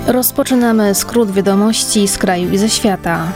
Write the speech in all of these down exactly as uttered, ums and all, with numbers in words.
Rozpoczynamy skrót wiadomości z kraju i ze świata.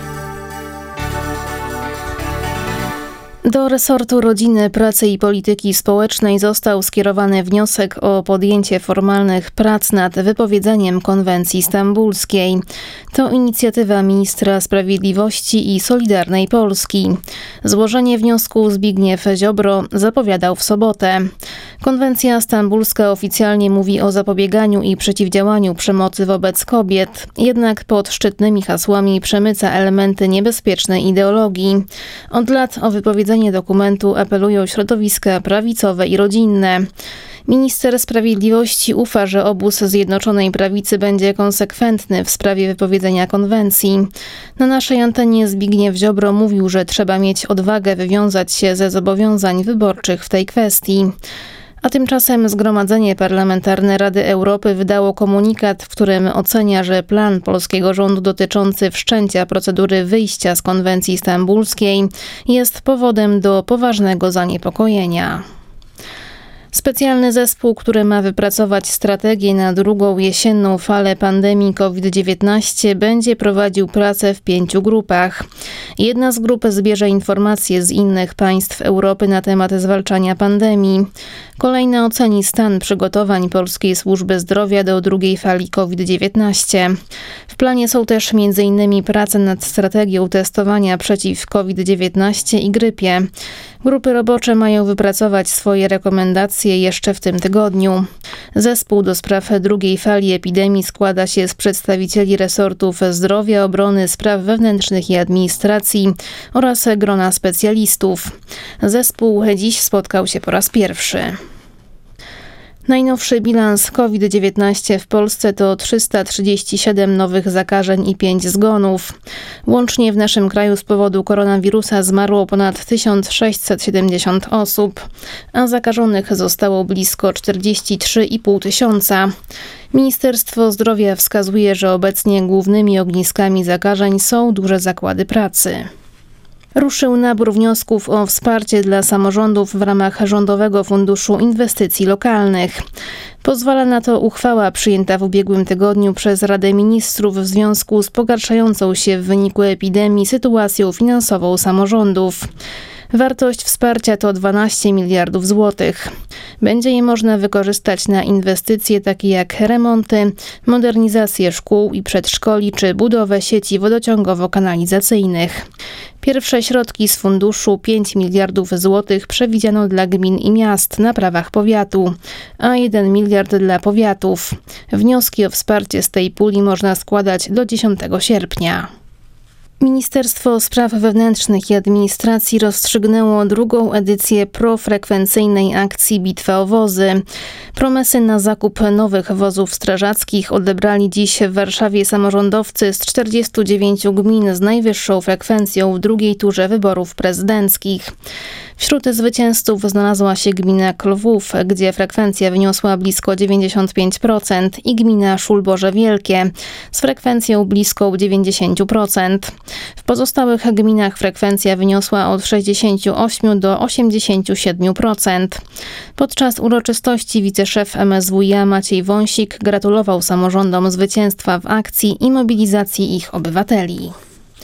Do resortu Rodziny, Pracy i Polityki Społecznej został skierowany wniosek o podjęcie formalnych prac nad wypowiedzeniem konwencji stambulskiej. To inicjatywa ministra Sprawiedliwości i Solidarnej Polski. Złożenie wniosku Zbigniew Ziobro zapowiadał w sobotę. Konwencja stambulska oficjalnie mówi o zapobieganiu i przeciwdziałaniu przemocy wobec kobiet, jednak pod szczytnymi hasłami przemyca elementy niebezpiecznej ideologii. Od lat o wypowiedzenie dokumentu apelują środowiska prawicowe i rodzinne. Minister Sprawiedliwości ufa, że obóz Zjednoczonej Prawicy będzie konsekwentny w sprawie wypowiedzenia konwencji. Na naszej antenie Zbigniew Ziobro mówił, że trzeba mieć odwagę wywiązać się ze zobowiązań wyborczych w tej kwestii. A tymczasem Zgromadzenie Parlamentarne Rady Europy wydało komunikat, w którym ocenia, że plan polskiego rządu dotyczący wszczęcia procedury wyjścia z konwencji stambulskiej jest powodem do poważnego zaniepokojenia. Specjalny zespół, który ma wypracować strategię na drugą jesienną falę pandemii COVID dziewiętnaście, będzie prowadził pracę w pięciu grupach. Jedna z grup zbierze informacje z innych państw Europy na temat zwalczania pandemii. Kolejna oceni stan przygotowań polskiej służby zdrowia do drugiej fali COVID dziewiętnaście. W planie są też między innymi prace nad strategią testowania przeciw COVID dziewiętnaście i grypie. Grupy robocze mają wypracować swoje rekomendacje jeszcze w tym tygodniu. Zespół do spraw drugiej fali epidemii składa się z przedstawicieli resortów zdrowia, obrony, spraw wewnętrznych i administracji oraz grona specjalistów. Zespół dziś spotkał się po raz pierwszy. Najnowszy bilans COVID dziewiętnaście w Polsce to trzysta trzydzieści siedem nowych zakażeń i pięć zgonów. Łącznie w naszym kraju z powodu koronawirusa zmarło ponad tysiąc sześćset siedemdziesiąt osób, a zakażonych zostało blisko czterdzieści trzy i pół tysiąca. Ministerstwo Zdrowia wskazuje, że obecnie głównymi ogniskami zakażeń są duże zakłady pracy. Ruszył nabór wniosków o wsparcie dla samorządów w ramach Rządowego Funduszu Inwestycji Lokalnych. Pozwala na to uchwała przyjęta w ubiegłym tygodniu przez Radę Ministrów w związku z pogarszającą się w wyniku epidemii sytuacją finansową samorządów. Wartość wsparcia to dwanaście miliardów złotych. Będzie je można wykorzystać na inwestycje takie jak remonty, modernizację szkół i przedszkoli czy budowę sieci wodociągowo-kanalizacyjnych. Pierwsze środki z funduszu pięć miliardów złotych przewidziano dla gmin i miast na prawach powiatu, a jeden miliard dla powiatów. Wnioski o wsparcie z tej puli można składać do dziesiątego sierpnia. Ministerstwo Spraw Wewnętrznych i Administracji rozstrzygnęło drugą edycję profrekwencyjnej akcji Bitwa o wozy. Promesy na zakup nowych wozów strażackich odebrali dziś w Warszawie samorządowcy z czterdziestu dziewięciu gmin z najwyższą frekwencją w drugiej turze wyborów prezydenckich. Wśród zwycięzców znalazła się gmina Klwów, gdzie frekwencja wyniosła blisko dziewięćdziesiąt pięć procent i gmina Szulborze Wielkie z frekwencją bliską dziewięćdziesiąt procent. W pozostałych gminach frekwencja wyniosła od sześćdziesięciu ośmiu do osiemdziesięciu siedmiu procent. Podczas uroczystości wiceszef M S W iA Maciej Wąsik gratulował samorządom zwycięstwa w akcji i mobilizacji ich obywateli.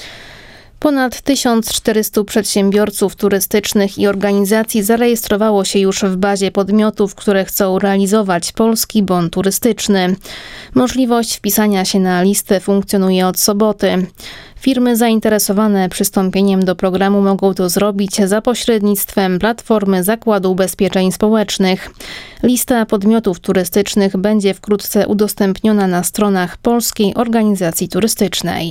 Ponad tysiąc czterystu przedsiębiorców turystycznych i organizacji zarejestrowało się już w bazie podmiotów, które chcą realizować Polski Bon Turystyczny. Możliwość wpisania się na listę funkcjonuje od soboty. Firmy zainteresowane przystąpieniem do programu mogą to zrobić za pośrednictwem Platformy Zakładu Ubezpieczeń Społecznych. Lista podmiotów turystycznych będzie wkrótce udostępniona na stronach Polskiej Organizacji Turystycznej.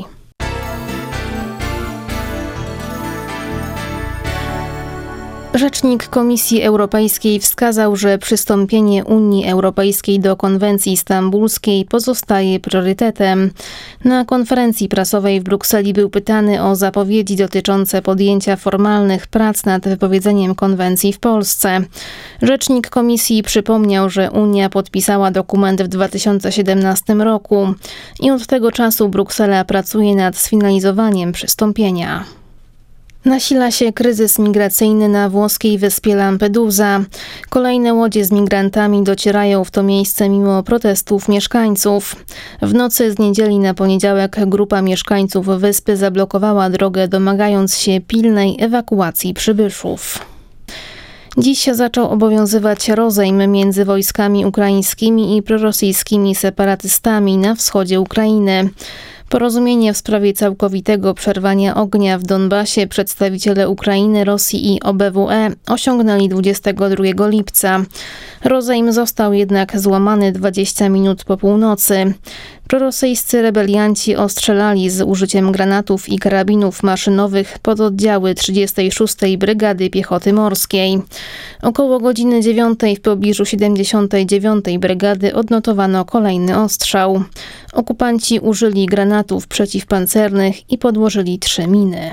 Rzecznik Komisji Europejskiej wskazał, że przystąpienie Unii Europejskiej do konwencji stambulskiej pozostaje priorytetem. Na konferencji prasowej w Brukseli był pytany o zapowiedzi dotyczące podjęcia formalnych prac nad wypowiedzeniem konwencji w Polsce. Rzecznik Komisji przypomniał, że Unia podpisała dokument w dwa tysiące siedemnastym roku i od tego czasu Bruksela pracuje nad sfinalizowaniem przystąpienia. Nasila się kryzys migracyjny na włoskiej wyspie Lampedusa. Kolejne łodzie z migrantami docierają w to miejsce mimo protestów mieszkańców. W nocy z niedzieli na poniedziałek grupa mieszkańców wyspy zablokowała drogę, domagając się pilnej ewakuacji przybyszów. Dziś zaczął obowiązywać rozejm między wojskami ukraińskimi i prorosyjskimi separatystami na wschodzie Ukrainy. Porozumienie w sprawie całkowitego przerwania ognia w Donbasie przedstawiciele Ukrainy, Rosji i O B W E osiągnęli dwudziestego drugiego lipca. Rozejm został jednak złamany dwadzieścia minut po północy. Prorosyjscy rebelianci ostrzelali z użyciem granatów i karabinów maszynowych pododdziały trzydziestej szóstej Brygady Piechoty Morskiej. Około godziny dziewiątej w pobliżu siedemdziesiątej dziewiątej Brygady odnotowano kolejny ostrzał. Okupanci użyli granatów przeciwpancernych i podłożyli trzy miny.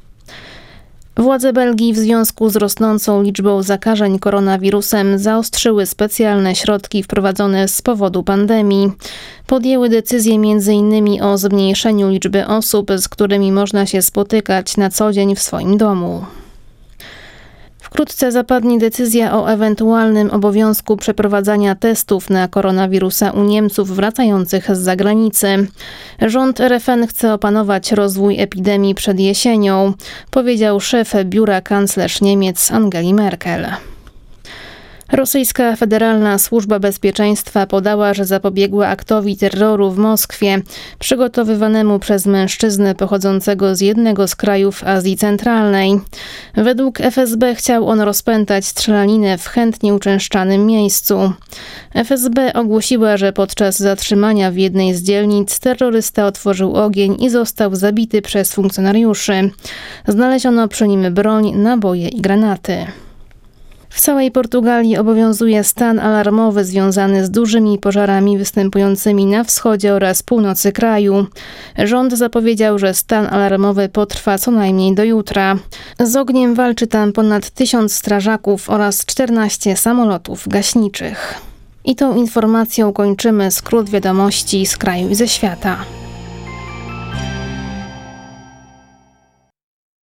Władze Belgii w związku z rosnącą liczbą zakażeń koronawirusem zaostrzyły specjalne środki wprowadzone z powodu pandemii. Podjęły decyzję między innymi o zmniejszeniu liczby osób, z którymi można się spotykać na co dzień w swoim domu. Wkrótce zapadnie decyzja o ewentualnym obowiązku przeprowadzania testów na koronawirusa u Niemców wracających z zagranicy. Rząd R F N chce opanować rozwój epidemii przed jesienią, powiedział szef biura kanclerz Niemiec Angeli Merkel. Rosyjska Federalna Służba Bezpieczeństwa podała, że zapobiegła aktowi terroru w Moskwie, przygotowywanemu przez mężczyznę pochodzącego z jednego z krajów Azji Centralnej. Według F S B chciał on rozpętać strzelaninę w chętnie uczęszczanym miejscu. F S B ogłosiła, że podczas zatrzymania w jednej z dzielnic terrorysta otworzył ogień i został zabity przez funkcjonariuszy. Znaleziono przy nim broń, naboje i granaty. W całej Portugalii obowiązuje stan alarmowy związany z dużymi pożarami występującymi na wschodzie oraz północy kraju. Rząd zapowiedział, że stan alarmowy potrwa co najmniej do jutra. Z ogniem walczy tam ponad tysiąc strażaków oraz czternaście samolotów gaśniczych. I tą informacją kończymy skrót wiadomości z kraju i ze świata.